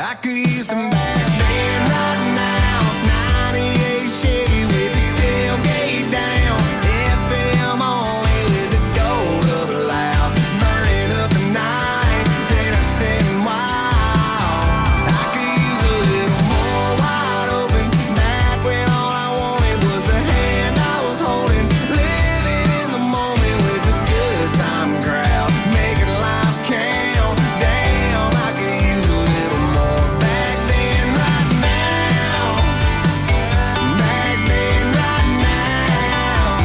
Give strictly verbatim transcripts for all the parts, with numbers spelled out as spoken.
I could use some back then right now. ninety-eight Chevy with the tailgate down. F M only with the gold up loud. Burning up the night, then I said wow. I could use a little more wide open. Back when all I wanted was the hand I was holding. Living in the moment with the good time crowd. Making life count. Damn, I could use a little more back then right now. Back then right now.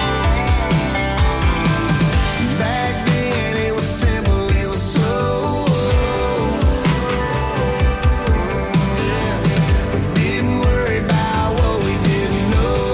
Back then it was simple, it was slow. We didn't worry about what we didn't know.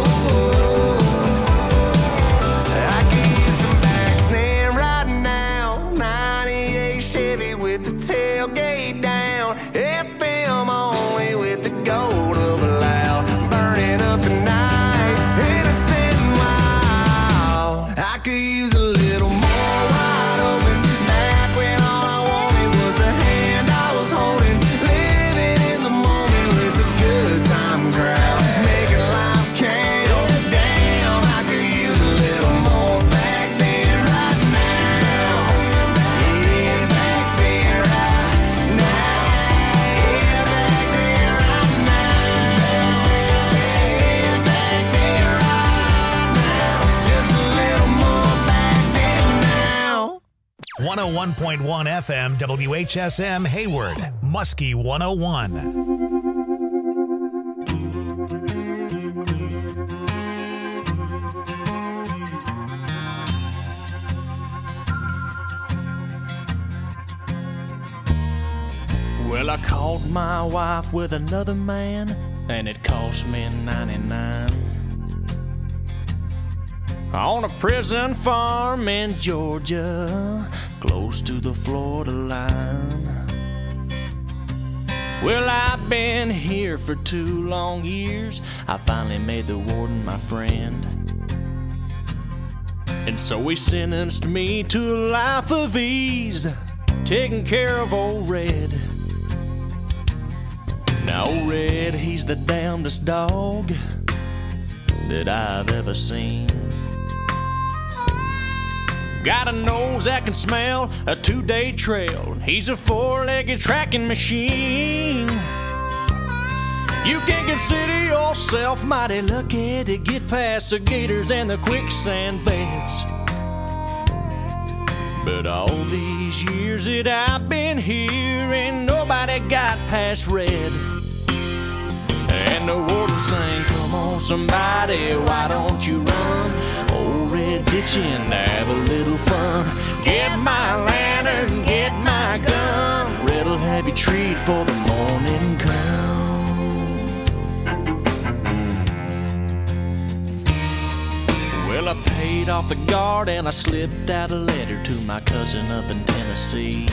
I could use some back then right now. ninety-eight Chevy with the tailgate down. F M only with the gold up loud. Burning up the night. And I said, wow. I could use a little more wide open. Back when all I wanted was the hand I was holding. Living in the moment with the good time crowd. Making life count. Damn, I could use a little more back then right now. Yeah, back then right now. Yeah, back then right now. Yeah, back then right now. Just a little more back then now. one oh one point one F M W H S M Hayward, Muskie one oh one. Well, I caught my wife with another man, and it cost me ninety-nine. On a prison farm in Georgia, close to the Florida line. Well, I've been here for two long years. I finally made the warden my friend. And so he sentenced me to a life of ease, taking care of old Red. Now old Red, he's the damnedest dog that I've ever seen. Got a nose that can smell a two-day trail. He's a four-legged tracking machine. You can consider yourself mighty lucky to get past the gators and the quicksand beds. But all these years that I've been here, ain't nobody got past Red. And the warden sang, come on somebody, why don't you run? Old Red's itching to have a little fun. Get my lantern, get my gun. Red'll have you treat for the morning come. Well, I paid off the guard and I slipped out a letter to my cousin up in Tennessee.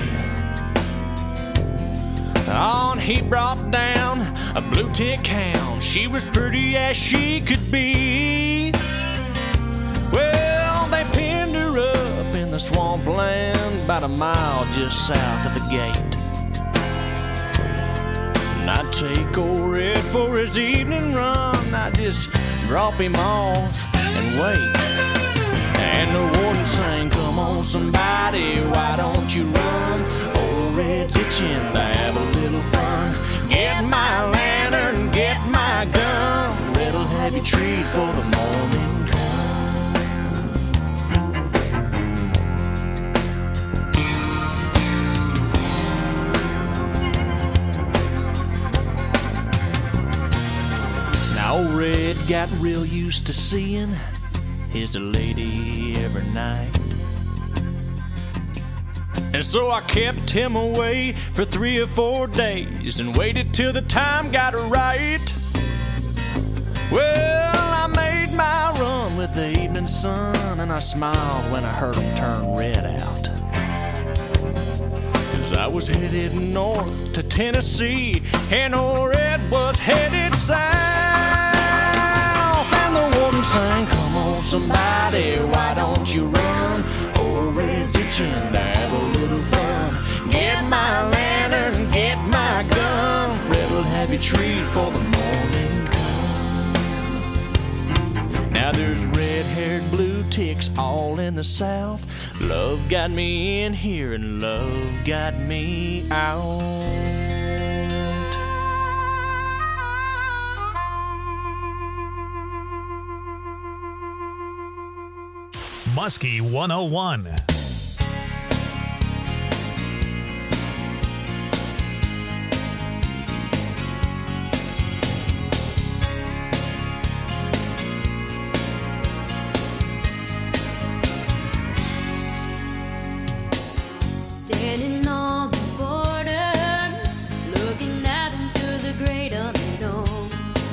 On he brought down a blue tick hound. She was pretty as she could be. Well, they pinned her up in the swampland about a mile just south of the gate. And I'd take old Red for his evening run. I'd just drop him off and wait. And the warden sang, come on somebody, why don't you run? Old Red's itching to have a little fun. Get my lantern, get my gun. Red'll have you treat for the morning come. Now old Red got real used to seeing his lady every night. And so I kept him away for three or four days and waited till the time got right. Well, I made my run with the evening sun, and I smiled when I heard him turn Red out. 'Cause I was headed north to Tennessee, and old Red was headed south. And the warden sang, come on somebody, why don't you run? Old Red's itching to have a little fun. Get my lantern, get my gun. retreat for the morning come. Now there's red-haired blue ticks all in the south. Love got me in here and love got me out. Muskie one oh one. Standing on the border, looking out into the great unknown.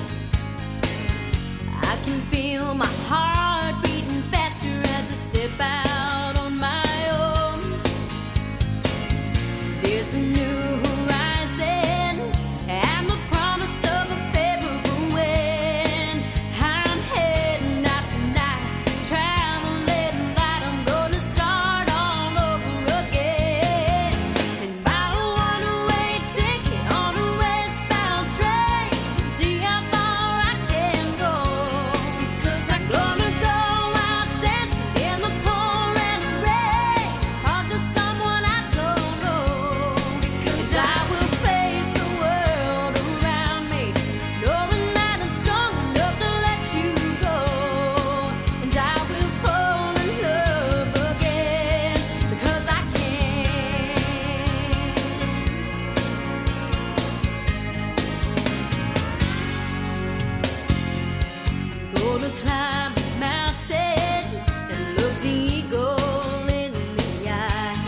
I can feel my heart beating faster as I step out on my own. There's a new horizon and the promise of a favorable wind. I'm heading out tonight, traveling light. I'm gonna start all over again. And buy a one-way ticket on a westbound train to see how far I can go. Because I'm gonna go out dancing in the pouring rain, talk to someone I don't know. Because I will face the world around me, knowing that I'm strong enough to let you go. And I will fall in love again, because I can. Gonna climb a mountain and look the eagle in the eye.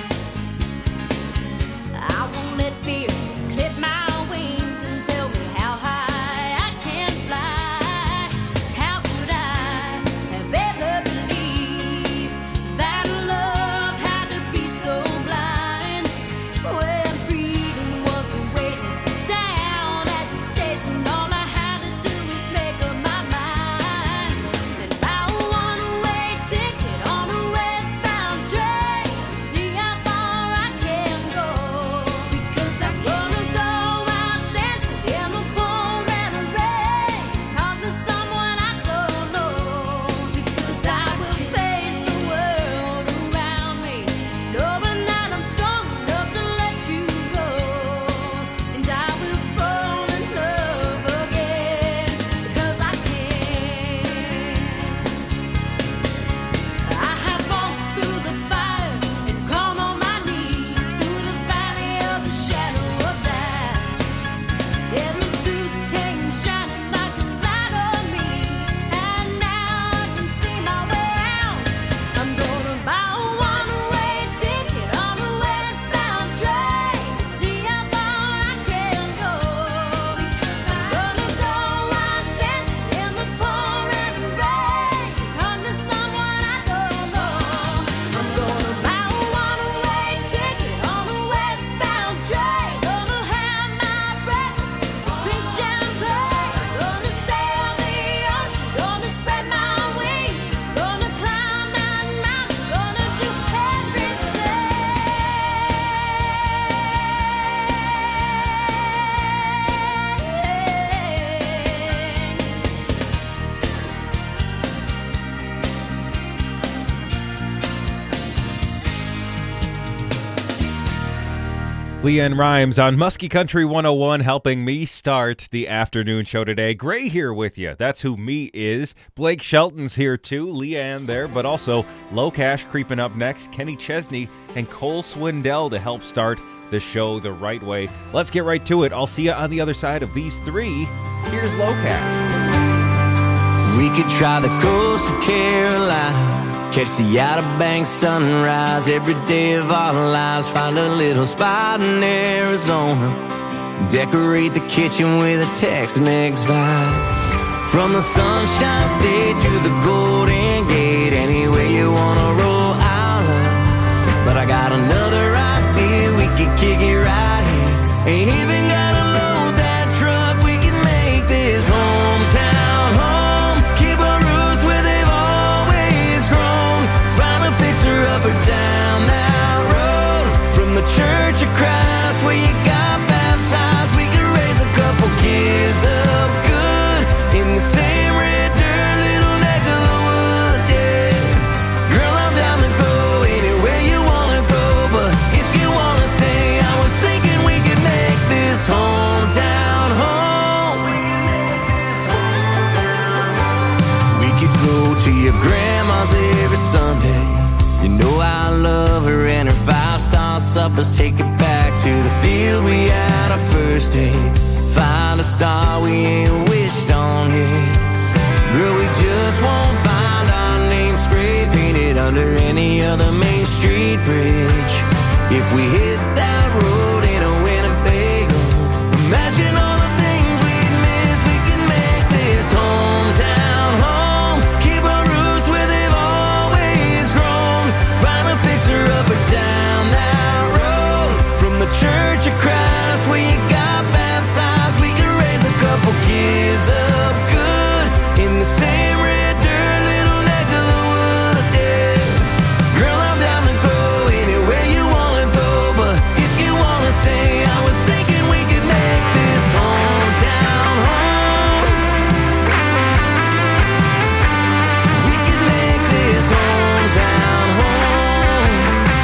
I won't let fear clip my wings and tell me how high I can fly. How could I have ever believed that love had to be so blind, when freedom was waiting down at the station? All I had to do was make up my mind and buy a one-way ticket on a westbound train to see how far I can go. Because I'm gonna go out dancing in the pouring rain, talk to someone I don't know. Because I will face the world around me, knowing that I'm strong enough to let you go. And I will fall in love again, because I can. I have walked through the fire and gone on my knees, through the valley of the shadow of death. And the truth came shining like a light on me, and now I can see my way out. I'm gonna buy a one-way ticket on a westbound train to see how far I can go. Because I'm gonna go out dancing in the pouring rain, talk to someone I don't know. I'm gonna buy a one-way ticket on a westbound train. Gonna have my breakfast, drink champagne. Gonna sail the ocean, gonna spread my wings, gonna climb that mountain, gonna do LeAnn Rimes on Muskie Country one oh one, helping me start the afternoon show today. Gray here with you. That's who me is. Blake Shelton's here too. LeAnn there, but also Low Cash creeping up next. Kenny Chesney and Cole Swindell to help start the show the right way. Let's get right to it. I'll see you on the other side of these three. Here's Low Cash. We could try the coast of Carolina, catch the Outer Banks sunrise every day of our lives. Find a little spot in Arizona, decorate the kitchen with a Tex-Mex vibe. From the Sunshine State to the Golden Gate, anywhere you wanna roll, I'll love. But I got another idea, we could kick it right here. Ain't even gotta load that truck, we can make this hometown home. Keep our roots where they've always grown. Find a fixer up or down that road. From the Church of Christ where you got baptized, we could raise a couple kids us up, let's take it back to the field we had our first date. Find a star we ain't wished on yet. Girl, we just won't find our name spray painted under any other Main Street bridge. If we hit that road in a Winnebago, imagine all the things we'd miss. We can make this hometown home. Keep our roots where they've always grown. Find a fixer up or down that road. From the Church of Christ where you got baptized, we can raise a couple kids up good in the same red dirt little neck of the woods, yeah. Girl, I'm down to go anywhere you wanna go, but if you wanna stay, I was thinking we could make this hometown home. We could make this hometown home.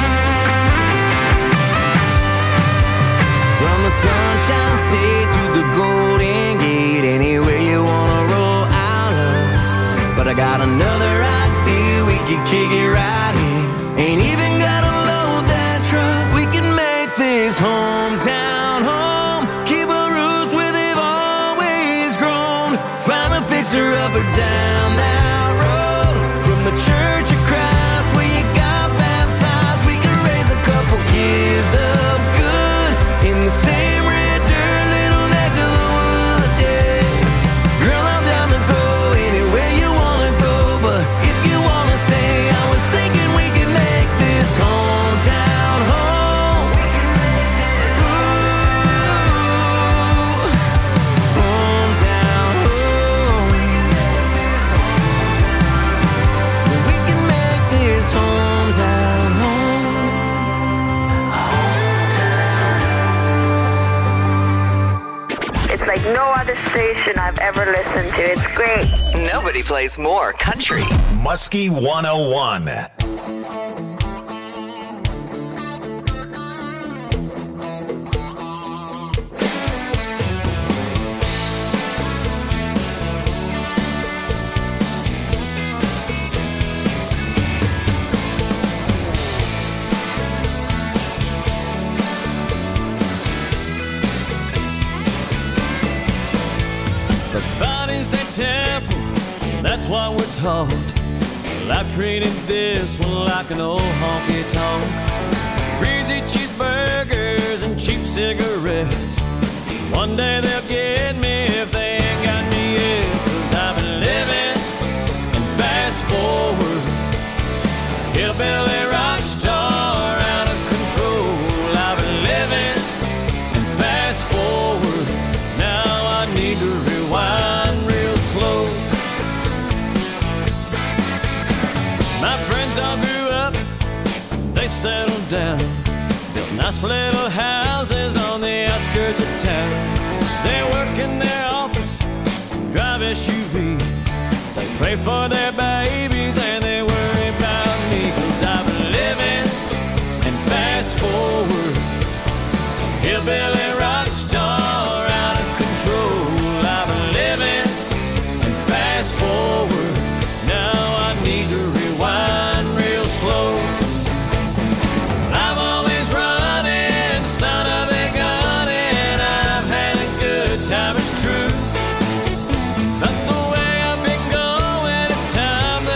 From the Sunshine State to the Golden Gate, anywhere you wanna roll out of. But I got another idea, we could kick it right here. Ain't even gotta load that truck. We can make this hometown home. Keep our roots where they've always grown. Find a fixer up or down that road. From the Church of Christ where you got baptized, we can raise a couple kids up good in the same red dirt little neck of the woods, yeah. Girl, I'm down to go anywhere you wanna go, but if you wanna stay, I was thinking we could make this hometown home. Ooh, hometown home. We can make this hometown home. It's like no other station I've ever listened to. It's great. Nobody plays more country. Muskie one oh one. The body's a temple, that's what we're taught. Well, I've treated this one like an old honky tonk. Greasy cheeseburgers and cheap cigarettes. One day they'll get me if they ain't got me yet. Cause I've been living and fast forward. Hillbilly rock star out of control. I've been living and fast forward. Now I need to rewind real slow. My friends all grew up, they settled down, built nice little houses on the outskirts of town. They work in their office, drive S U Vs. They pray for their babies and they worry about me. Cause I've been living and fast forward. Hillbilly rock star out of control. I've been living and fast forward. Now I need to rewind real slow. I'm always running, son of a gun, and I've had a good time, it's true. But the way I've been going, it's time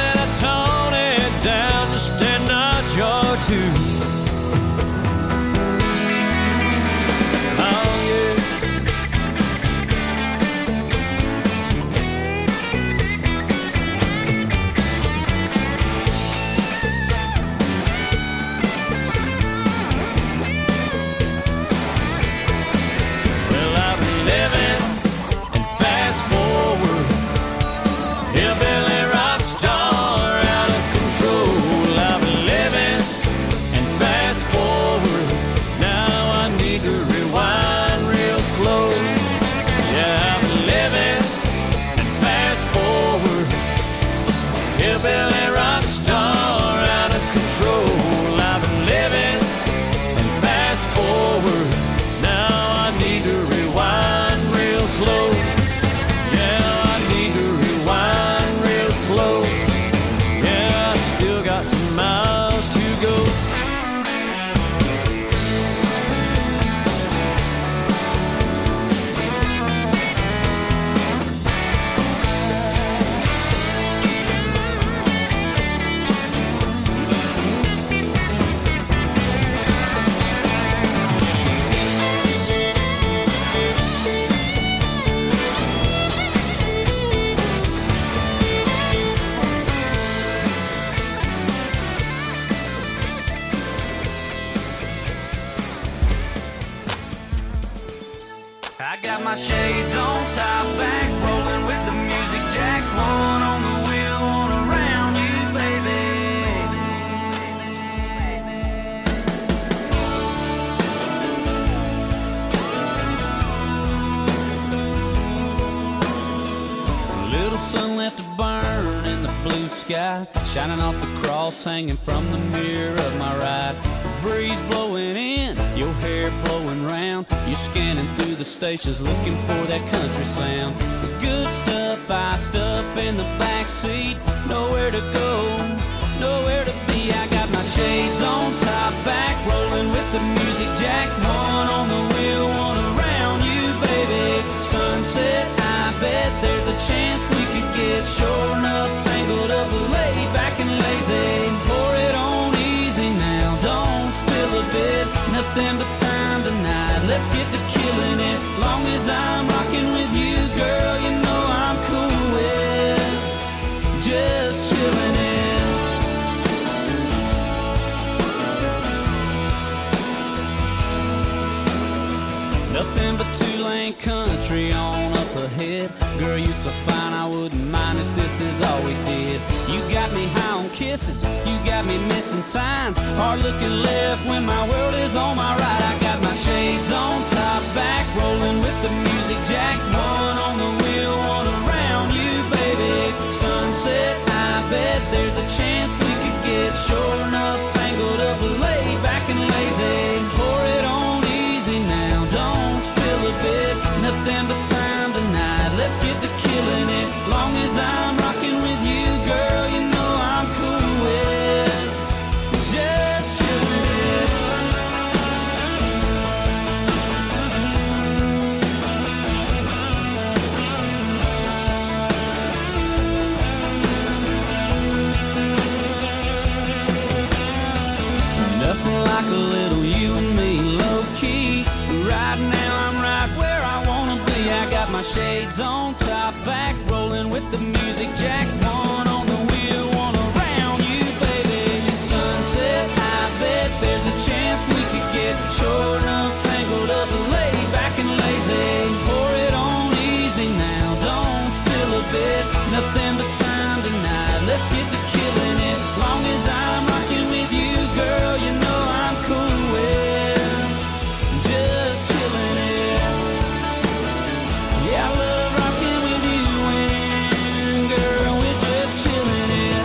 I got my shades on, top back, rolling with the music jack. One on the wheel, one around you, baby. Little sun left to burn in the blue sky, shining off the cross hanging from the mirror of my ride. Breeze blowing in, your hair blowing round. You're scanning through the stations looking for that country sound. The good stuff iced up in the back seat. Nowhere to go, nowhere to be. I got my shades on, top back, rolling with the music jack. One on the wheel, one around you, baby. Sunset, I bet there's a chance we could get short enough, tangled up, laid back and lazy. Pour it on easy now, don't spill a bit. Nothing but time tonight, let's get to killing it. Long as I'm rocking with you, girl, you know I'm cool with just chilling it. Nothing but two-lane country on up ahead. Girl, you so fine, I wouldn't mind if this is all we did. You got me high on kisses, you got me missing signs. Hard looking left when my world is on my right. I got my shades on, top back, rolling with the music jack. One on the wheel, one around you, baby. Sunset, I bet there's a chance we could get short enough, tangled up, laid back and lazy. Pour it on easy now, don't spill a bit. Nothing but time tonight, let's get to killing it. Long as I'm rocking with you, girl, you know I'm cool with just chilling it. Nothing like a little you and me, low key. Right now I'm right where I wanna be. I got my shades on, top back, rolling with the music jack. One on the wheel, one around you, baby. Sunset, I bet there's a chance we could get short enough, tangled up, laid back and lazy. Pour it on easy now, don't spill a bit. Nothing but time tonight, let's get to killing it. Long as I'm rocking with you, girl, you know I'm cool with just chilling it. Yeah, I love rocking with you and girl, we're just chilling it.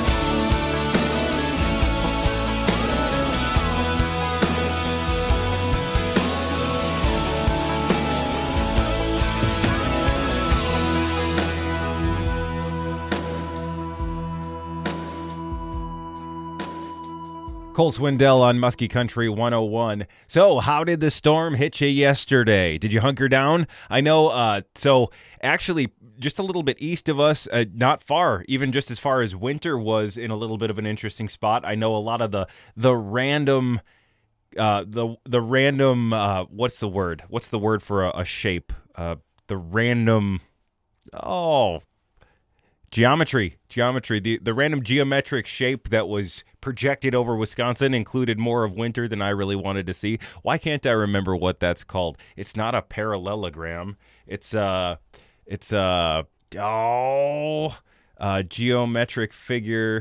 Cole Swindell on Muskie Country one oh one. So, how did the storm hit you yesterday? Did you hunker down? I know, uh, so actually, just a little bit east of us, uh, not far, even just as far as Winter was in a little bit of an interesting spot. I know a lot of the the random, uh, the the random, uh, what's the word? What's the word for a, a shape? Uh, the random, oh, Geometry, geometry. The the random geometric shape that was projected over Wisconsin included more of Winter than I really wanted to see. Why can't I remember what that's called? It's not a parallelogram. It's uh it's uh oh a geometric figure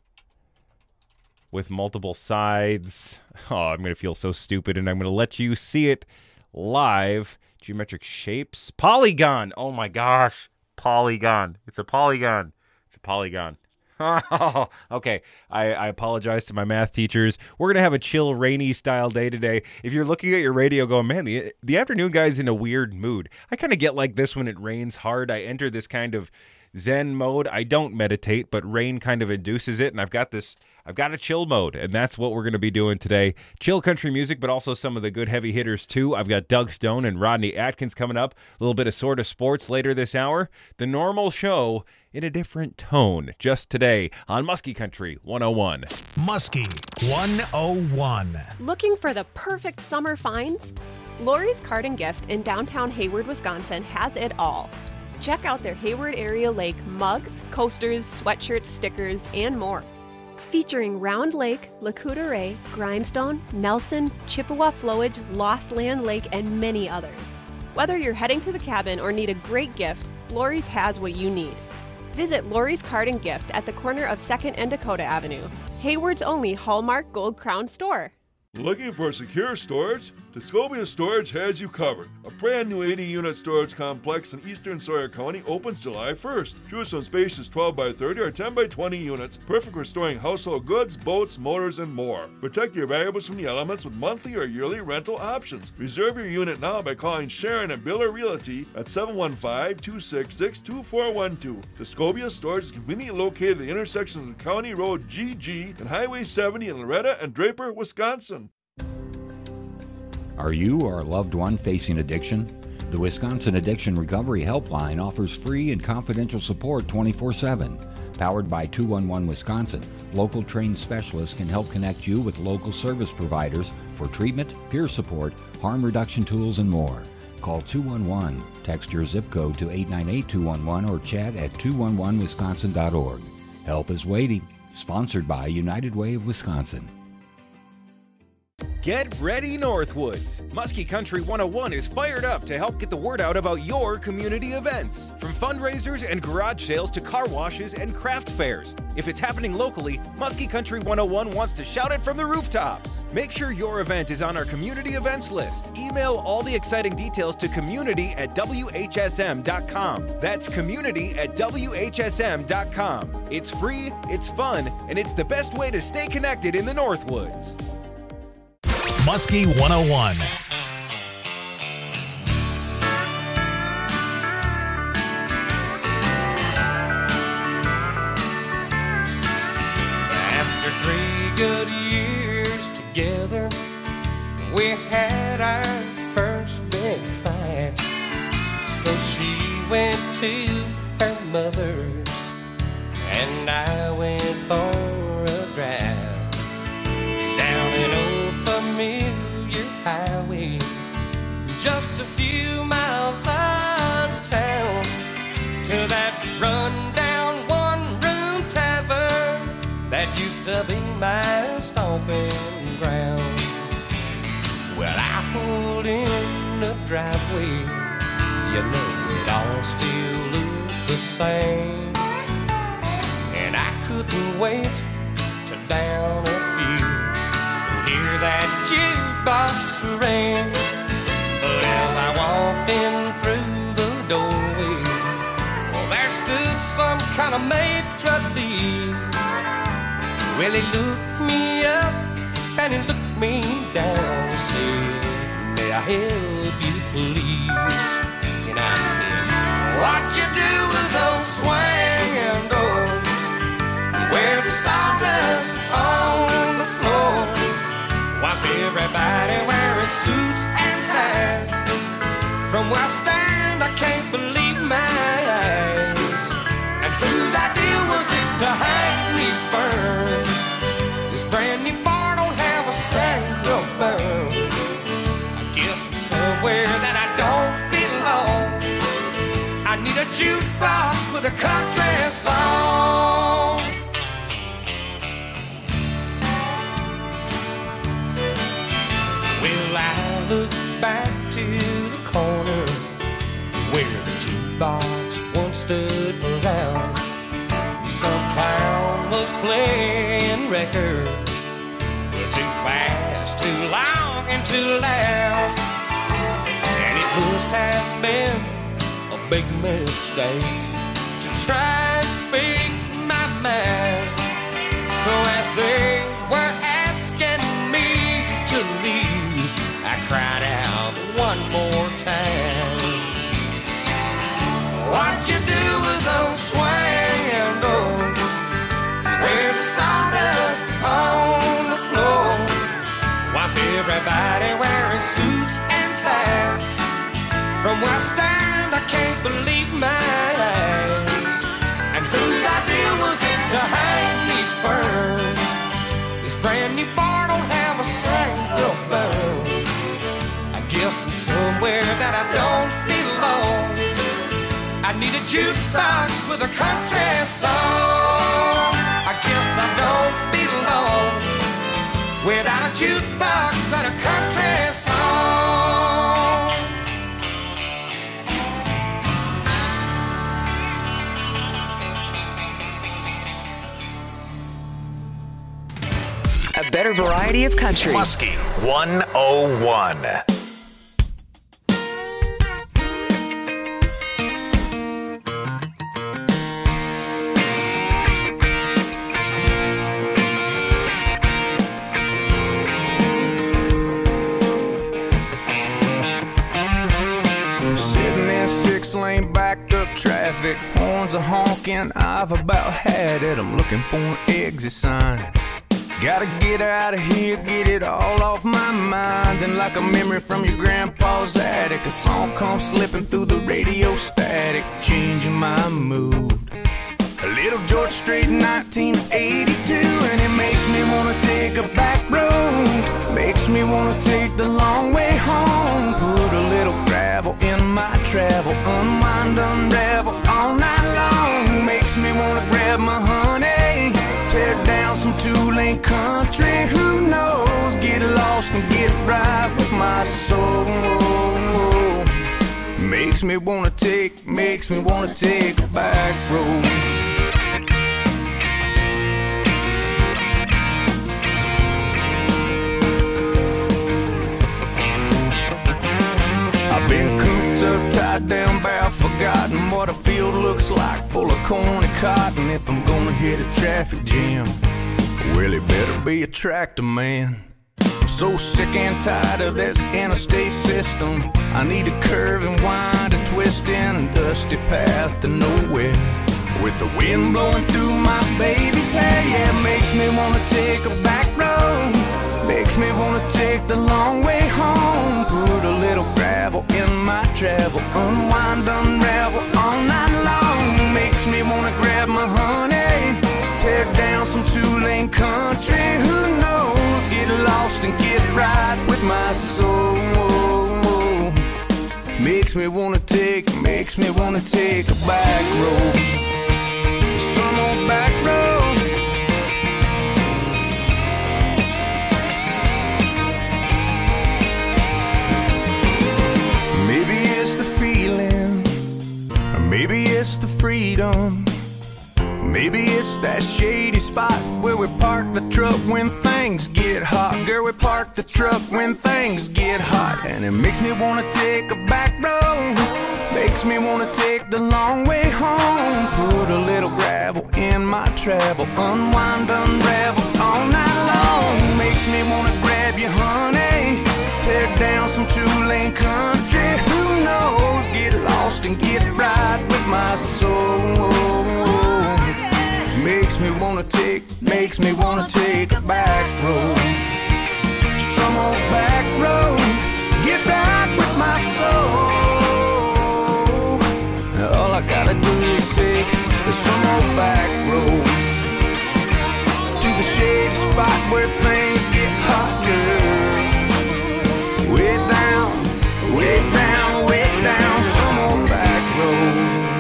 with multiple sides. Oh, I'm gonna feel so stupid, and I'm gonna let you see it live. Geometric shapes, polygon. Oh my gosh. Polygon. It's a polygon. It's a polygon. Okay, I, I apologize to my math teachers. We're going to have a chill, rainy style day today. If you're looking at your radio going, man, the, the afternoon guy's in a weird mood. I kind of get like this when it rains hard. I enter this kind of Zen mode. I don't meditate, but rain kind of induces it, and I've got this, I've got a chill mode, and that's what we're going to be doing today. Chill country music, but also some of the good heavy hitters too. I've got Doug Stone and Rodney Atkins coming up, a little bit of sort of sports later this hour. The normal show in a different tone, just today on Muskie Country one oh one. Muskie one oh one. Looking for the perfect summer finds? Lori's Card and Gift in downtown Hayward, Wisconsin has it all. Check out their Hayward area lake mugs, coasters, sweatshirts, stickers, and more. Featuring Round Lake, Lac-Courte Grindstone, Nelson, Chippewa Flowage, Lost Land Lake, and many others. Whether you're heading to the cabin or need a great gift, Lori's has what you need. Visit Lori's Card and Gift at the corner of second and Dakota Avenue, Hayward's only Hallmark Gold Crown store. Looking for secure storage? Tuscobia Storage has you covered. A brand new eighty unit storage complex in eastern Sawyer County opens July first. Choose from spacious twelve by thirty or ten by twenty units, perfect for storing household goods, boats, motors, and more. Protect your valuables from the elements with monthly or yearly rental options. Reserve your unit now by calling Sharon and Biller Realty at seven one five, two six six, two four one two. Tuscobia Storage is conveniently located at the intersection of County Road G G and Highway seventy in Loretta and Draper, Wisconsin. Are you or a loved one facing addiction? The Wisconsin Addiction Recovery Helpline offers free and confidential support twenty-four seven. Powered by two one one Wisconsin, local trained specialists can help connect you with local service providers for treatment, peer support, harm reduction tools, and more. Call two one one, text your zip code to eight nine eight two one one, or chat at two one one wisconsin dot org. Help is waiting. Sponsored by United Way of Wisconsin. Get ready, Northwoods! Muskie Country one oh one is fired up to help get the word out about your community events. From fundraisers and garage sales to car washes and craft fairs. If it's happening locally, Muskie Country one oh one wants to shout it from the rooftops. Make sure your event is on our community events list. Email all the exciting details to community at W H S M dot com. That's community at W H S M dot com. It's free, it's fun, and it's the best way to stay connected in the Northwoods. Muskie one oh one. After three good years together, we had our first big fight. So she went to her mother's, and I went for a drive down an old familiar highway, just a few miles out of town, to that run-down one-room tavern that used to be my stomping ground. Well, I pulled in the driveway, you know it all still looked the same, and I couldn't wait to down a few and hear that jukebox ring. But as I walked in through the doorway, well, there stood some kind of maitre d'. Well, he looked me up and he looked me down and said, "May I help you, please?" And I said, "What you do with those swinging doors? Where's the sawdust on the floor? Why's everybody wearing suits and ties? From where I stand, I can't believe my eyes. And whose idea was it to hang these ferns? This brand new bar don't have a single burn. I guess I'm somewhere that I don't belong. I need a jukebox with a country song." Well, I look back to the corner where the jukebox once stood around. Some clown was playing records, too fast, too long, and too loud. And it must have been a big mistake to try and speak my mind. So as they were asking me to leave, I cried out one more time, "What you do with those swinging doors? Where's the sawdust on the floor? Why's everybody wearing suits and ties? From where I stand, I can't believe my eyes. And whose idea was it to hang these ferns? This brand new bar don't have a single burn. I guess I'm somewhere that I don't belong. I need a jukebox with a country song. I guess I don't belong without a jukebox and a country song." variety of country. Muskie one oh one. Sitting in six-lane backed up traffic, horns are honking, I've about had it. I'm looking for an exit sign. Gotta get out of here, get it all off my mind. And like a memory from your grandpa's attic, a song comes slipping through the radio static, changing my mood. A little George Strait in nineteen eighty-two, and it makes me wanna take a back road. Makes me wanna take the long way home. Put a little gravel in my travel, unwind, unravel all night long. Makes me wanna grab my honey, tear down some two-lane country. Who knows? Get lost and get right with my soul. Makes me wanna take, makes me wanna take a back road. I've been cooped up, tied down, bow, forgotten what a field looks like, full of corn and cotton. If I'm gonna hit a traffic jam, well, it better be a tractor man. I'm so sick and tired of this interstate system. I need a curve and wind, a twist in a dusty path to nowhere, with the wind blowing through my baby's hair. Yeah, it makes me wanna take a back road. Makes me wanna take the long way home. Put a little gravel in my travel, unwind, unravel all night long. Makes me wanna grab my honey, tear down some two-lane country. Who knows? Get lost and get right with my soul. Makes me wanna take, makes me wanna take a back road. Some old back road. Maybe it's the freedom. Maybe it's that shady spot where we park the truck when things get hot. Girl, we park the truck when things get hot. And it makes me wanna take a back road. Makes me wanna take the long way home. Put a little gravel in my travel, unwind, unravel all night long. Makes me wanna grab you, honey, tear down some two-lane country. Who knows? Get lost and get right with my soul. Makes me wanna take, makes me wanna take a back road. Some old back road. Get back with my soul. All I gotta do is take some old back road to the shady spot where things get hot, girl. Way down, way down, way down, some old back road.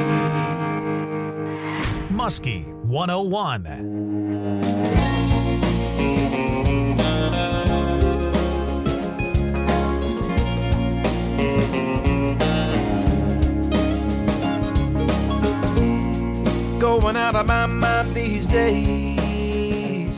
Muskie one oh one. Going out of my mind these days,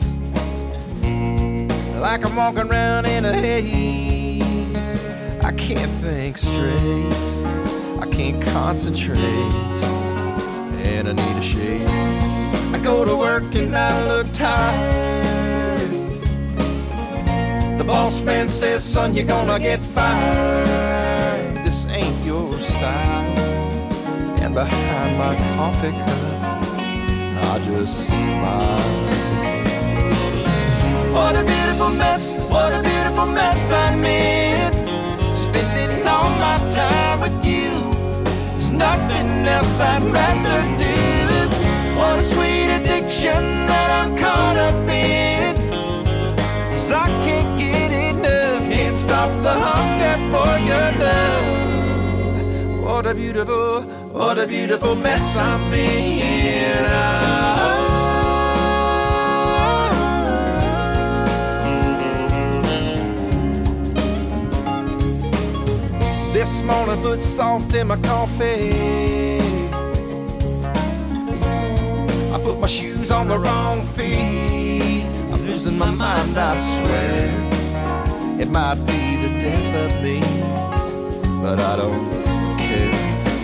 like I'm walking around in a haze. I can't think straight, I can't concentrate, and I need a shave. I go to work and I look tired. The boss man says, son, you're gonna get fired. This ain't your style. And behind my coffee cup, I just smile. What a beautiful mess, what a beautiful mess I'm in. Spending all my time with you, there's nothing else I'd rather do. What a sweet addiction that I'm caught up in, 'cause I can't get enough, can't stop the hunger for your love. What a beautiful, what a beautiful mess I'm in. Oh. This morning put salt in my coffee, I put my shoes on the wrong feet, I'm losing losing my mind, I swear. It might be the death of me, but I don't care.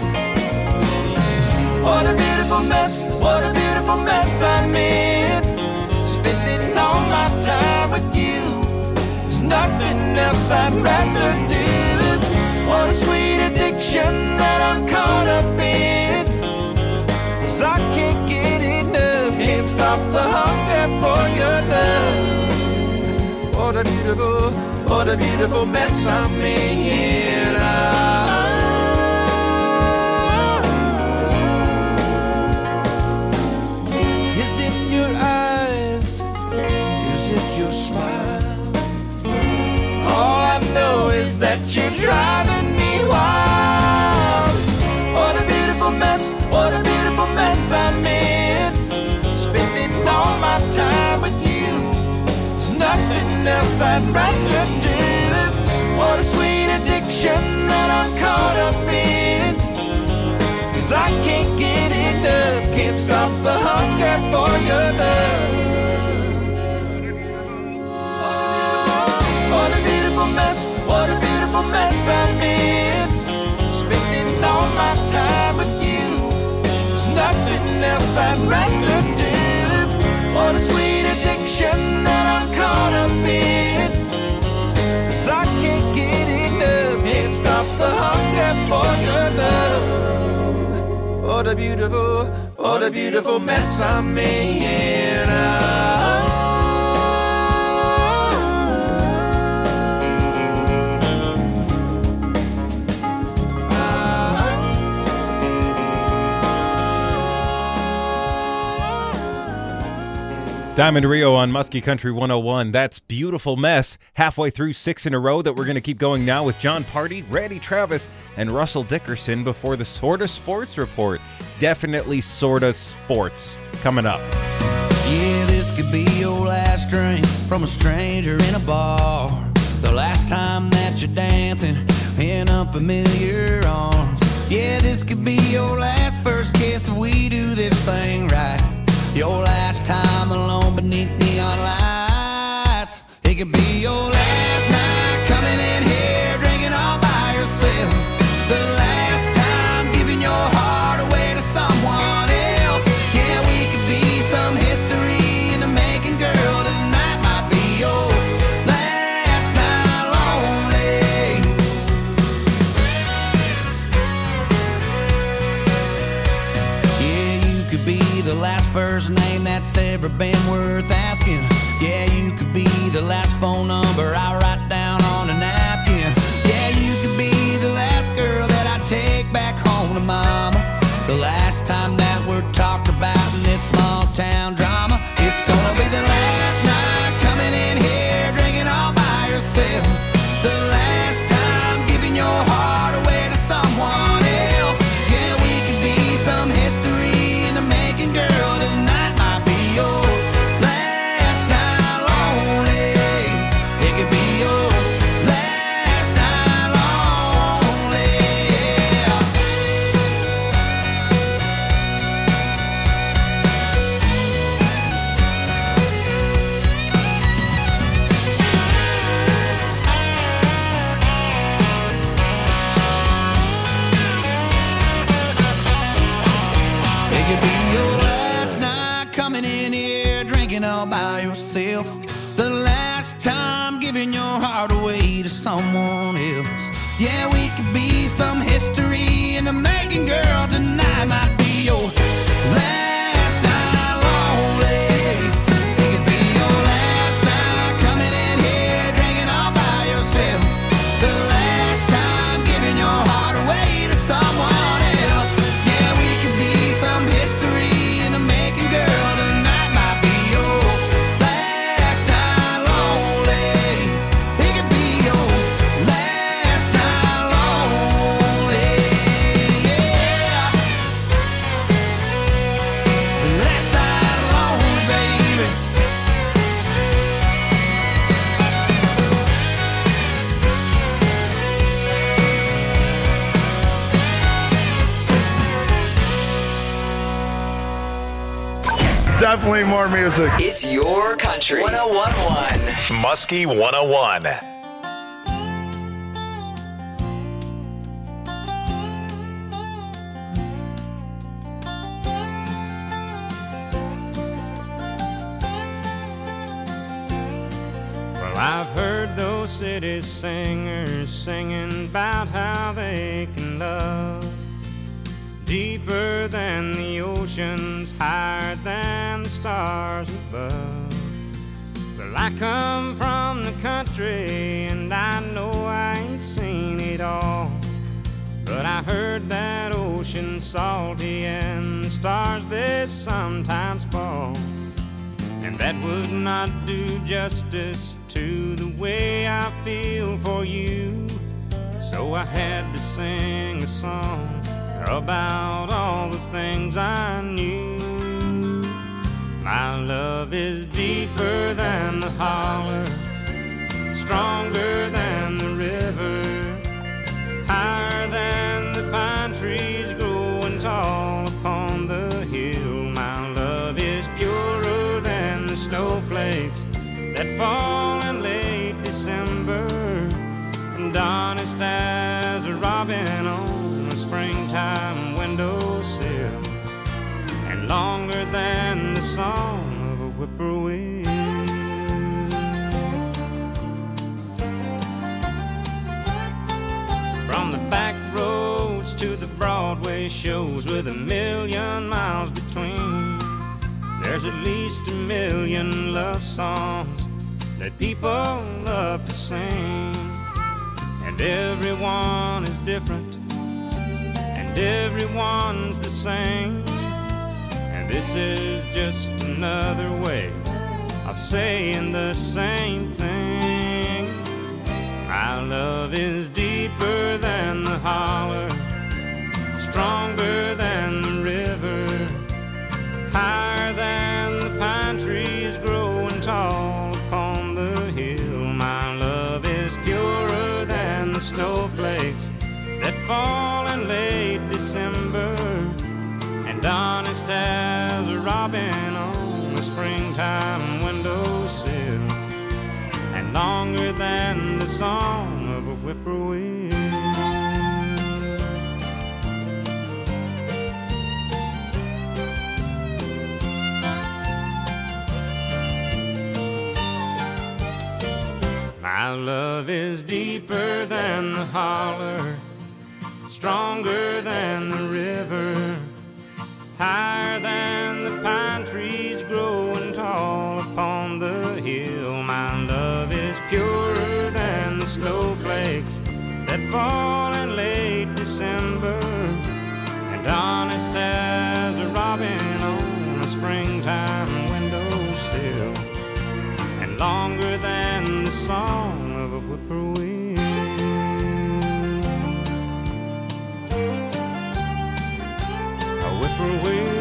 What a beautiful mess, what a beautiful mess I'm in. Spending all my time with you. There's nothing else I'd rather do. What a sweet addiction that I'm caught up in. 'Cause I can't get enough, can't stop the hunger for your love. What a beautiful, what a beautiful mess I'm in. Ah. Is it your eyes? Is it your smile? All I know is that you're driving me wild. What a beautiful mess, what a beautiful mess I'm in. Spending all my time with you. There's nothing else I'd rather do. What a sweet addiction that I'm caught up in. 'Cause I can't get enough, can't stop the hunger for your love. What a beautiful mess, what a beautiful mess I'm in. Spending all my time with you. There's nothing else I'd rather do. What a sweet addiction that I'm caught up in. 'Cause I can't get enough, can't stop the hunger for your love. What a beautiful, what a beautiful mess I'm in. Ah. Diamond Rio on Muskie Country one oh one. That's Beautiful Mess. Halfway through six in a row that we're going to keep going now with John Party, Randy Travis, and Russell Dickerson before the Sorta Sports Report. Definitely Sorta Sports coming up. Yeah, this could be your last drink from a stranger in a bar. The last time that you're dancing in unfamiliar arms. Yeah, this could be your last first kiss if we do this thing right. Your last time alone beneath neon lights. It could be your last night coming in here drinking all by yourself. The last time giving your heart away to someone else. Yeah, we could be some history in the making, girl. Tonight might be your last night lonely. Yeah, you could be the last first name that's ever been worth asking. Yeah, you could be the last phone number I write down on a napkin. Yeah, you could be the last girl that I take back home to mama. The last time that we're talked about in this small town drama. It's gonna be the last night coming in here drinking all by yourself. The last time giving your heart away to someone else. Yeah, we could be some history in the making, girl. Tonight might be your last night lonely. It could be your last night lonely. It could be your last night coming in here drinking all by yourself. The last time giving your heart away to someone else. Yeah, we could be some history in the making, girl. Tonight might be your last night lonely. It could be your last night coming in here drinking all by yourself. The last time giving your heart away to someone else. Yeah, we could be some history in the making, girl. Tonight might be your last night lonely. It could be your last night lonely. Yeah. Definitely more music. It's your country. one oh one point one. Muskie one oh one. Well, I've heard those city singers singing about how they can love deeper than the oceans, higher than the stars above. Well, I come from the country and I know I ain't seen it all, but I heard that ocean salty and the stars they sometimes fall, and that would not do justice to the way I feel for you. So I had to sing a song about all the things I knew. My love is deeper than the holler, stronger than the river, higher than the pine trees growing tall upon the hill. My love is purer than the snowflakes that fall in late December, and honest as a robin on a springtime windowsill, and longer than the song of a whippoorwill. From the back roads to the Broadway shows with a million miles between, there's at least a million love songs that people love to sing, and everyone is different and everyone's the same, and this is just another way of saying the same thing. My love is deeper than the holler, stronger than the river, higher than the pine trees growing tall upon the hill. My love is purer than the snowflakes that fall in late December, and honest as a robin on a springtime windowsill, and longer than the song of a whippoorwill. My love is deeper than the holler, stronger than the river, higher than the pine trees growing tall upon the hill. My love is purer than the snowflakes that fall in late December, and honest as a robin on a springtime windowsill, and longer than the song of a whippoorwill. A whippoorwill.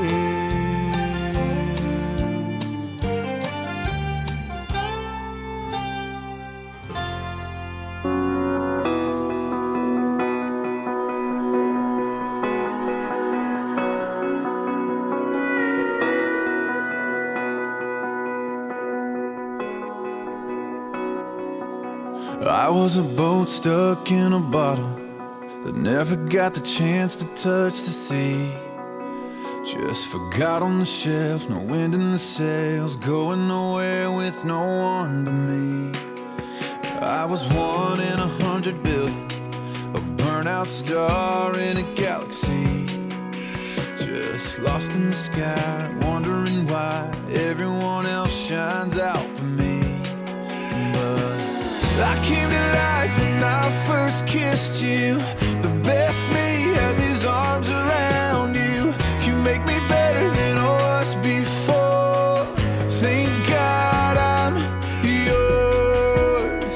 I was a boat stuck in a bottle that never got the chance to touch the sea. Just forgot on the shelf, no wind in the sails, going nowhere with no one but me. I was one in a hundred billion, a burnout star in a galaxy, just lost in the sky, wondering why everyone else shines out for me. But I came to life when I first kissed you. The best me has his arms around you. You make me better than I was before. Thank God I'm yours.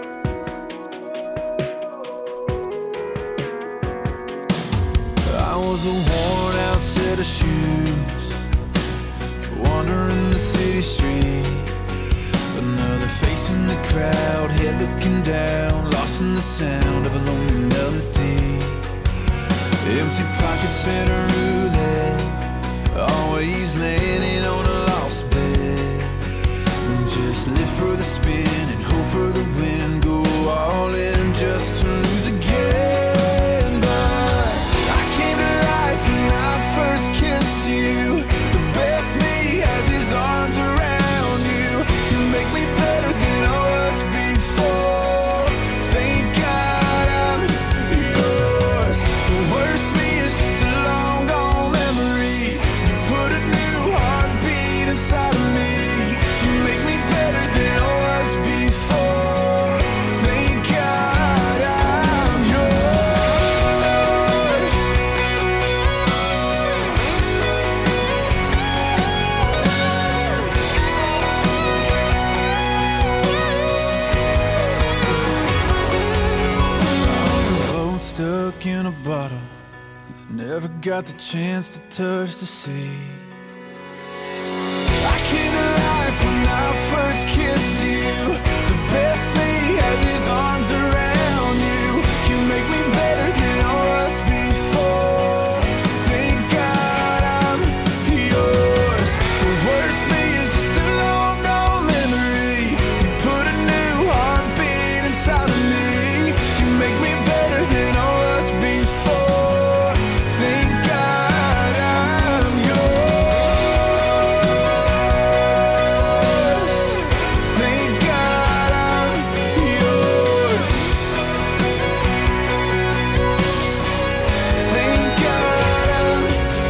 I was a worn out set of shoes, wandering the city street. Another face in the crowd, head looking down, lost in the sound of a lonely melody. Empty pockets and a roulette, always landing on a lost bet. Just live for the spin and hope for the win. Go all in just to lose again. But I came to life when I first kissed you. The best me has his arms around you. You make me better than I was before. Thank God I'm yours. The worst me is just a long gone memory. You put a new heartbeat inside of me. You make me better than I was before. Thank God I'm yours. I was a boat stuck in a bottle that never got the chance to touch the sea. I came to life when I first kissed you. The best me has his arms around you. You make me better than I was before. Thank God I'm yours. The worst me is just a long gone memory. You put a new heartbeat inside of me. You make me better than I was before. Thank God I'm yours. Thank God I'm yours. Thank God I'm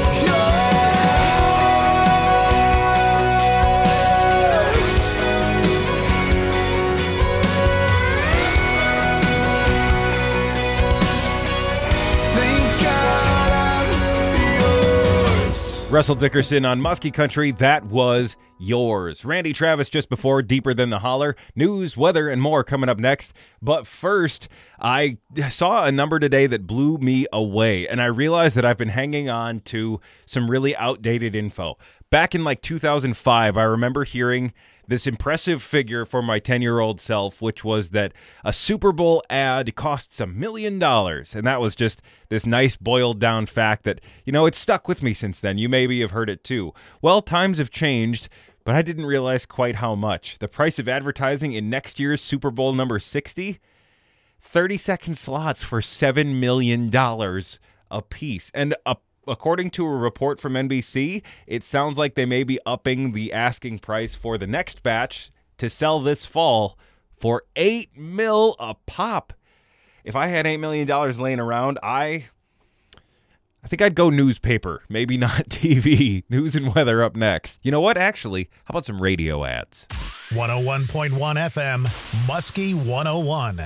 yours. Thank God I'm yours. Russell Dickerson on Muskie Country, that was yours. Randy Travis just before Deeper Than the Holler. News, weather, and more coming up next. But first, I saw a number today that blew me away, and I realized that I've been hanging on to some really outdated info. Back in like two thousand five, I remember hearing this impressive figure for my ten-year-old self, which was that a Super Bowl ad costs a million dollars. And that was just this nice boiled-down fact that, you know, it's stuck with me since then. You maybe have heard it too. Well, times have changed, but I didn't realize quite how much. The price of advertising in next year's Super Bowl number sixty, thirty-second slots for seven million dollars a piece. And a According to a report from N B C, it sounds like they may be upping the asking price for the next batch to sell this fall for eight mil a pop. If I had eight million dollars laying around, I I think I'd go newspaper, maybe not T V. News and weather up next. You know what? Actually, how about some radio ads? one oh one point one F M, Muskie one oh one.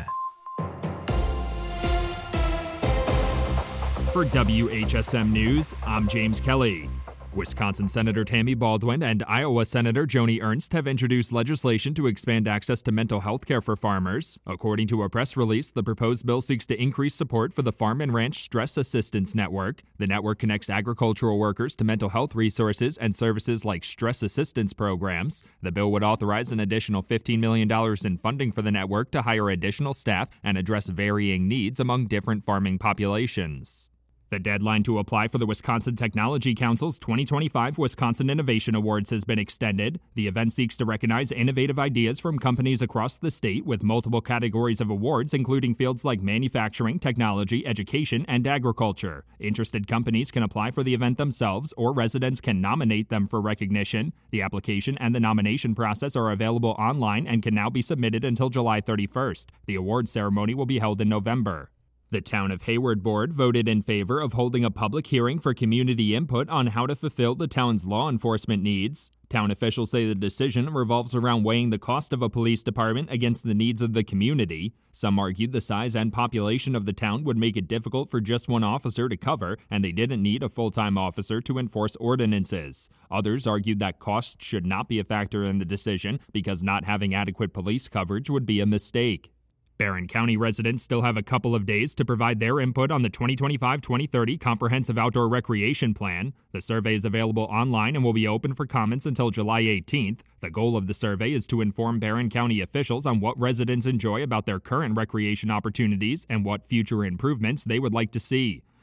For W H S M News, I'm James Kelly. Wisconsin Senator Tammy Baldwin and Iowa Senator Joni Ernst have introduced legislation to expand access to mental health care for farmers. According to a press release, the proposed bill seeks to increase support for the Farm and Ranch Stress Assistance Network. The network connects agricultural workers to mental health resources and services like stress assistance programs. The bill would authorize an additional fifteen million dollars in funding for the network to hire additional staff and address varying needs among different farming populations. The deadline to apply for the Wisconsin Technology Council's twenty twenty-five Wisconsin Innovation Awards has been extended. The event seeks to recognize innovative ideas from companies across the state with multiple categories of awards, including fields like manufacturing, technology, education, and agriculture. Interested companies can apply for the event themselves, or residents can nominate them for recognition. The application and the nomination process are available online and can now be submitted until July thirty-first. The award ceremony will be held in November. The Town of Hayward Board voted in favor of holding a public hearing for community input on how to fulfill the town's law enforcement needs. Town officials say the decision revolves around weighing the cost of a police department against the needs of the community. Some argued the size and population of the town would make it difficult for just one officer to cover, and they didn't need a full-time officer to enforce ordinances. Others argued that cost should not be a factor in the decision because not having adequate police coverage would be a mistake. Barron County residents still have a couple of days to provide their input on the twenty twenty-five twenty thirty Comprehensive Outdoor Recreation Plan. The survey is available online and will be open for comments until July eighteenth. The goal of the survey is to inform Barron County officials on what residents enjoy about their current recreation opportunities and what future improvements they would like to see.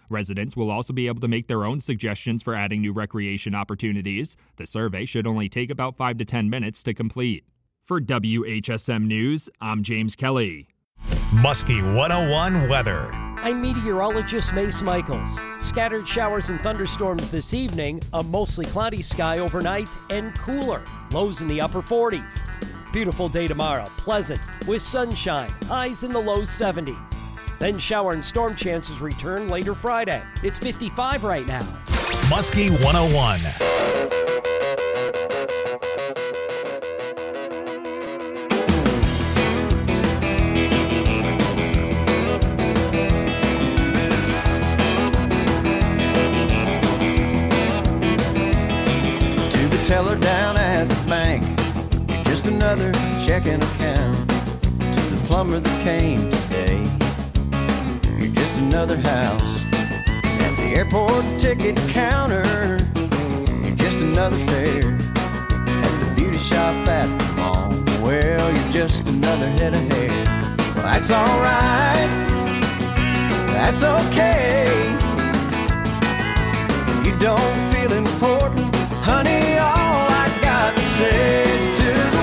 Residents will also be able to make their own suggestions for adding new recreation opportunities. The survey should only take about five to ten minutes to complete. For W H S M News, I'm James Kelly. Muskie one oh one weather. I'm meteorologist Mace Michaels. Scattered showers and thunderstorms this evening, a mostly cloudy sky overnight, and cooler. Lows in the upper forties. Beautiful day tomorrow, pleasant, with sunshine, highs in the low seventies. Then shower and storm chances return later Friday. It's fifty-five right now. Muskie one oh one. Teller down at the bank, you're just another checking account. To the plumber that came today, you're just another house. At the airport ticket counter, you're just another fare. At the beauty shop at the mall, well, you're just another head of hair. Well, that's alright, that's okay. You don't feel important, honey, all I got to say is to the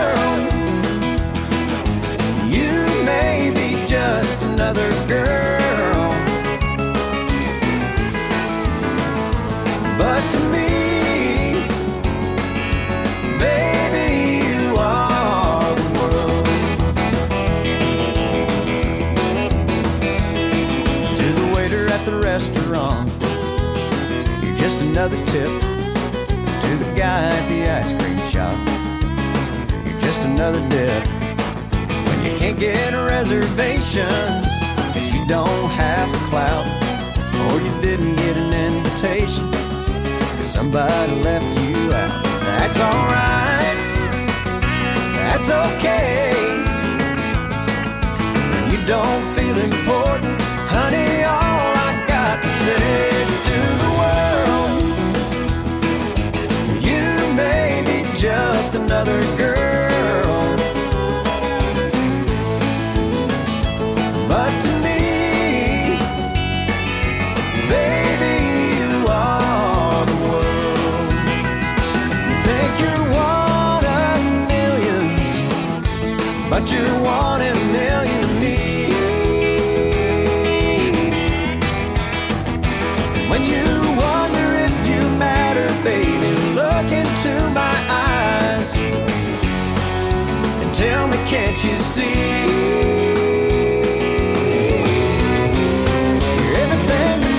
world, you may be just another girl, but to me, baby, you are the world. To the waiter at the restaurant, you're just another tip. To the guy at the ice cream shop, you're just another dip. When you can't get reservations, cause you don't have the clout, or you didn't get an invitation, cause somebody left you out. That's alright, that's okay. When you don't feel important, honey, all I got to say is to the world, maybe just another girl, but to me, baby, you are the world. You think you're one of millions, but you're one in a million to me. When you wonder if you matter, baby, look into my eyes and tell me, can't you see? You're everything to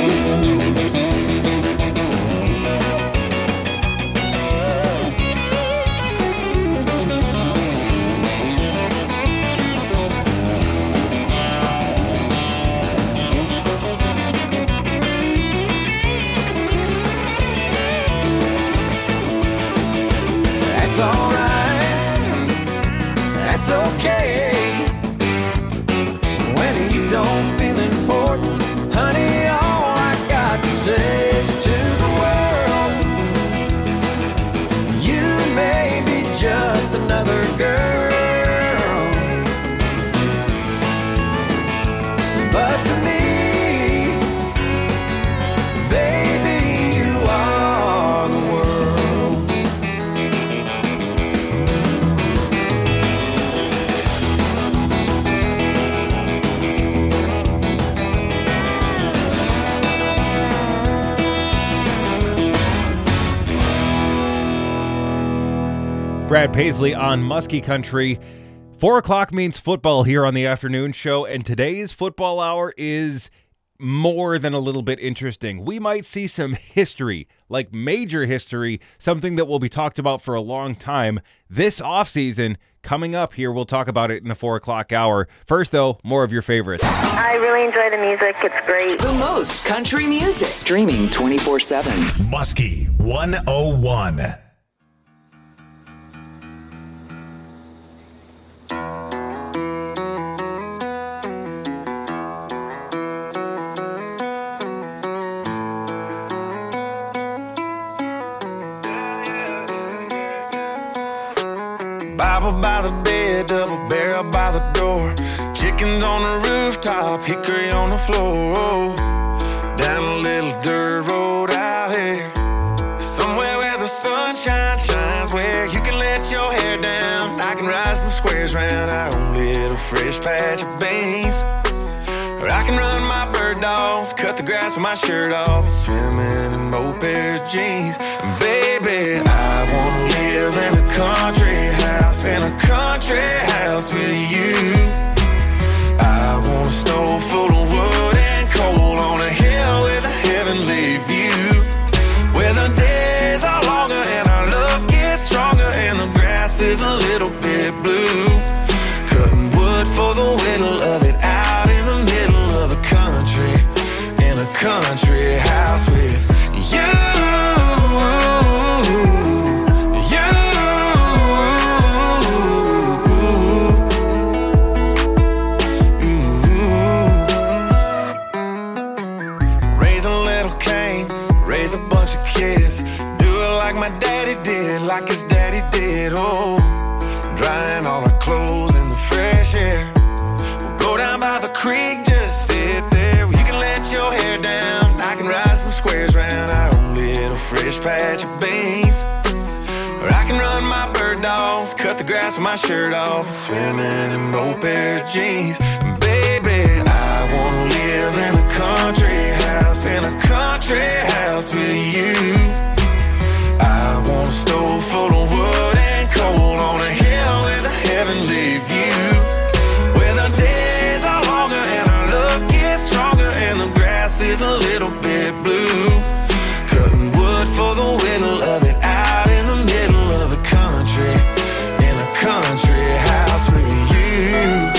That's alright, that's okay. When you don't feel important, honey, all I got to say is to the world, you may be just another girl, but to me, baby, you are the world. Brad Paisley on Muskie Country. Four o'clock means football here on the afternoon show, and today's football hour is more than a little bit interesting. We might see some history, like major history, something that will be talked about for a long time this offseason. Coming up here, we'll talk about it in the four o'clock hour. First, though, more of your favorites. I really enjoy the music. It's great. The most country music. Streaming twenty-four seven. Muskie one oh one. Bible by the bed, double barrel by the door. Chickens on the rooftop, hickory on the floor. squares round our own little fresh patch of beans. Or I can run my bird dogs, cut the grass with my shirt off, swimming in both pair of jeans. And baby, I wanna live in a country house, in a country house with you. I want a stove full of wood and coal on a hill with a heavenly view, where the days are longer and our love gets stronger and the grass is a little bit blue. Cutting wood for the whittle of it out in the middle of the country, in a country house with you. My daddy did, like his daddy did, oh, drying all our clothes in the fresh air. We'll go down by the creek, just sit there. You can let your hair down, I can ride some squares round our own little fresh patch of beans. Or I can run my bird dogs, cut the grass with my shirt off, swimming in both pair of jeans. And baby, I wanna live in a country house, in a country house with you. I want a stove full of wood and coal on a hill with a heavenly view, where the days are longer and our love gets stronger and the grass is a little bit blue. Cutting wood for the whittle of it out in the middle of the country, in a country house with you.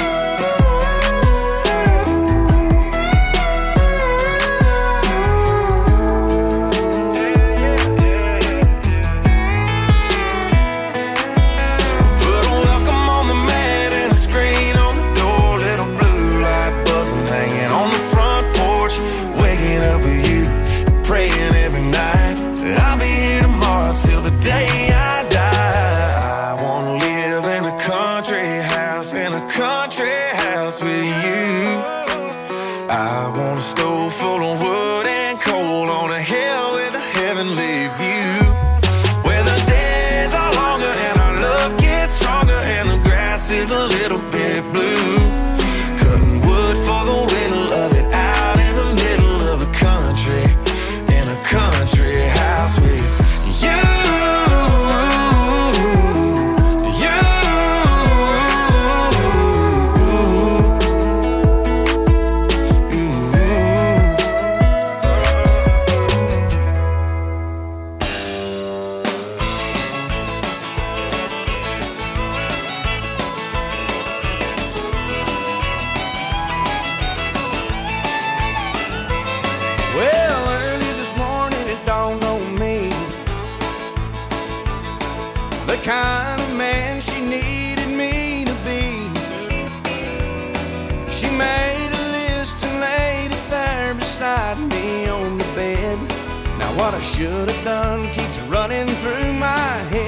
What I should have done keeps running through my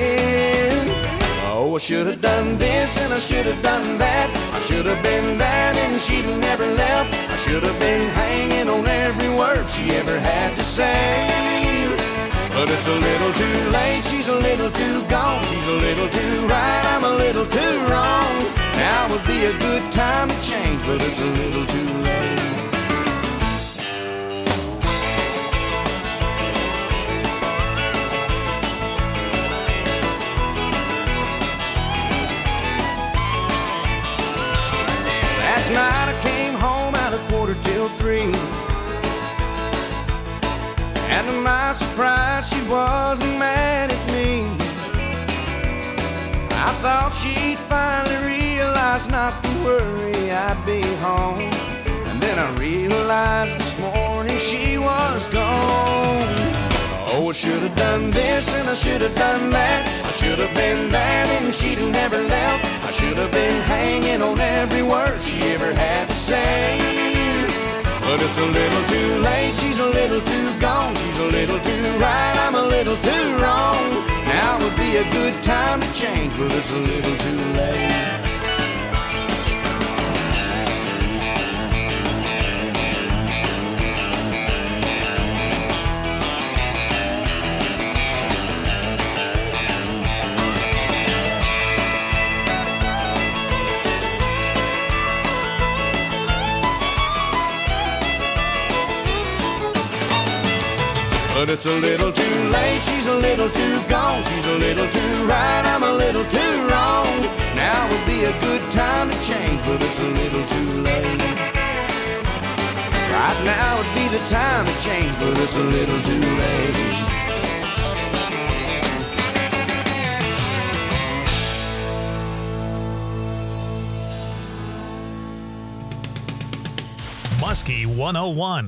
head. Oh, I should have done this and I should have done that. I should have been there and she'd have never left. I should have been hanging on every word she ever had to say. But it's a little too late, she's a little too gone. She's a little too right, I'm a little too wrong. Now would be a good time to change, but it's a little too late. Last night I came home at a quarter till three, and to my surprise she wasn't mad at me. I thought she'd finally realize not to worry, I'd be home. And then I realized this morning she was gone. Oh, I should have done this and I should have done that. I should have been there and she'd have never left. I should have been hanging on every word she ever had to say. But it's a little too late, she's a little too gone. She's a little too right, I'm a little too wrong. Now would be a good time to change, but it's a little too late. but it's a little too late. She's a little too gone. She's a little too right. I'm a little too wrong. Now would be a good time to change, but it's a little too late. Right now would be the time to change, but it's a little too late. Muskie one oh one.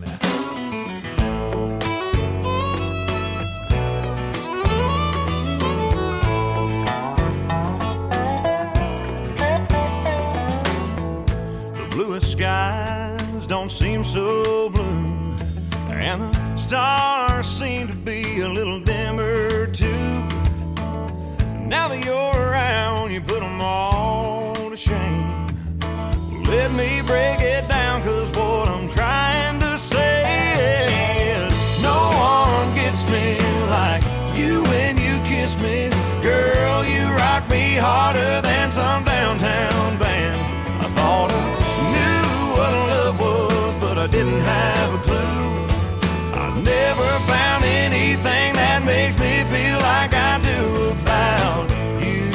The bluest skies don't seem so blue, and the stars seem to be a little dimmer too. Now that you're around, you put them all to shame. Let me break it down, cause what I'm trying to say is no one gets me like you when you kiss me. Girl, you rock me harder than some downtown band. I thought I knew what love was, but I didn't have a clue. I never found anything that makes me feel like I do about you.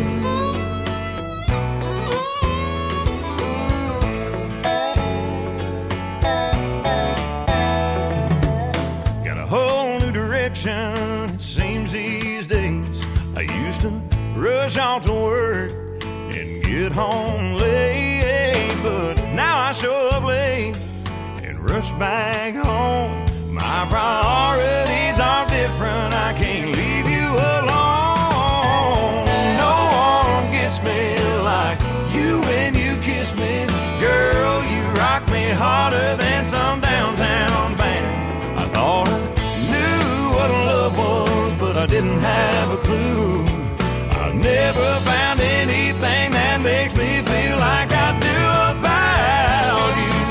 Got a whole new direction, it seems these days. I used to rush off to work and get home late, but now I show up late and rush back home. My priorities are different, I can't leave you alone. No one gets me like you when you kiss me. Girl, you rock me harder than some downtown band. I thought I knew what love was, but I didn't have a clue. I never found anything that makes me feel like I do about you.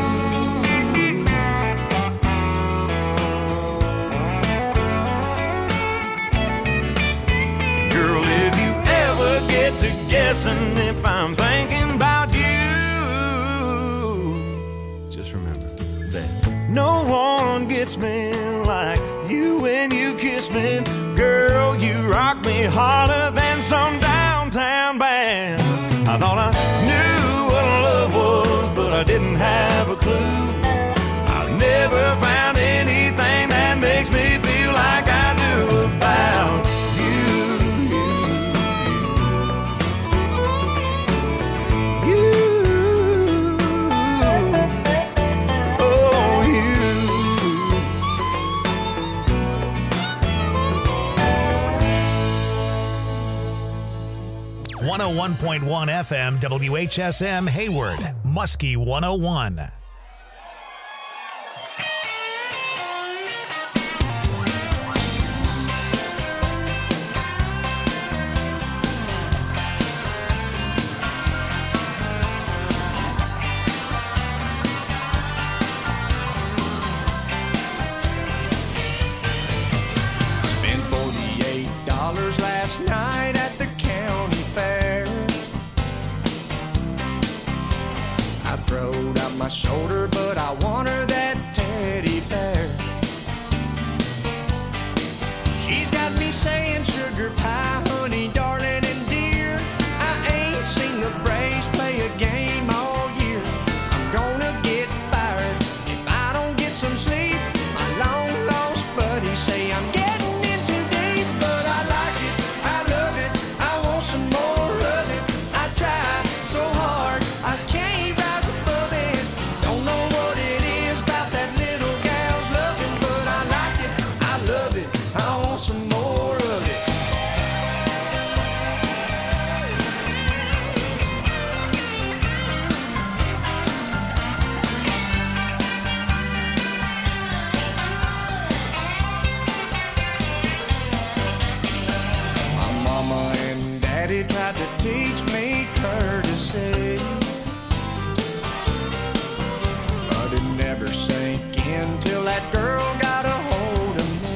Girl, if you ever get to guessing if I'm thinking about you, just remember that no one gets me like you when you kiss me. Girl, you rock me harder than some downtown band. I thought I knew what love was, but I didn't have a clue. I never found anything that makes me feel like I do about you. You, oh you. one oh one point one F M W H S M Hayward, Muskie one oh one. Spent forty-eight dollars last night at the county fair. I throwed out my shoulder, but I want her that teddy bear. She's got me saying sugar pie, honey, darling, and dear. I ain't seen the Braves play a game all year. I'm gonna get fired if I don't get some sleep. My long lost buddies say I'm getting in too deep, but I like it, I love it, I want some more of it. I try so hard, I can't rise above it. Don't know what it is about that little gal's loving, but I like it, I love it, I want some more of it. My mama and daddy tried to teach me courtesy, but it never sank in